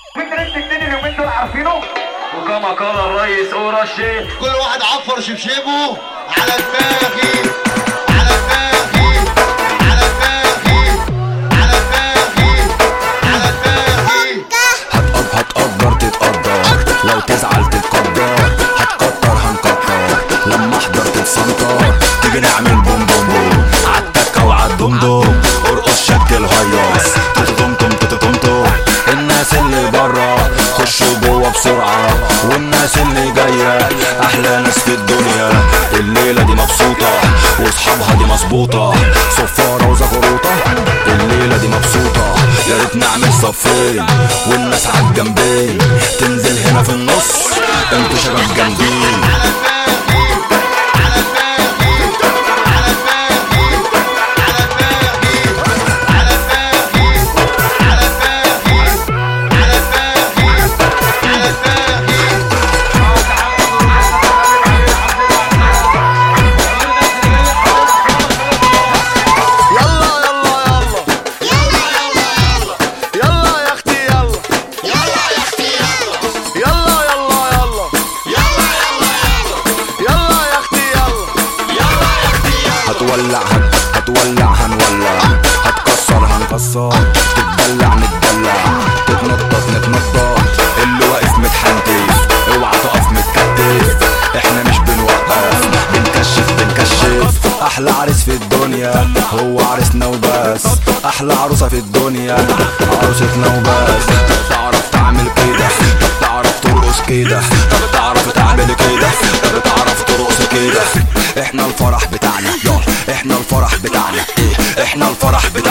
في ترند جديد اليومين دول عارفينه، وكما قال الرئيس أوراشي كل واحد عفر شبشبه على دماغي على دماغي على دماغي على دماغي على دماغي. هتقدر تتقدر، لو تزعل تتقدر، هتكتر هنكتر، لما احضر تتسنطر، تيجي نعمل بوم بوم بوم عالتكة وعالدمدم، ارقص شكل هيص تتطمطم تتطمطم. الناس اللي برا خشوا جوا بسرعة، والناس اللي جاية احلى ناس في الدنيا. الليلة دي مبسوطة واصحابها دي مظبوطة، صفارة وزغروطة. الليلة دي مبسوطة، يا ريت نعمل صفين والناس عالجنبين، تنزل هنا في النص انتوا شباب جامدين. هتولع هنولع، هتكسر هنكسر، تتدلع نتدلع، تتنطط نتنطط. اللي واقف متحنتف اوعى تقف متكتف، احنا مش بنوقف بنكشف. احلى عريس في الدنيا هو عريسنا وبس، احلى عروسة في الدنيا عروستنا وبس. طب تعرف تعمل كده، طب تعرف ترقص كده، طب تعرف تعمل كده، طب تعرف ترقص كده. احنا الفرح بتاعنا يلا، احنا الفرح بتاعنا، احنا الفرح بتاعنا.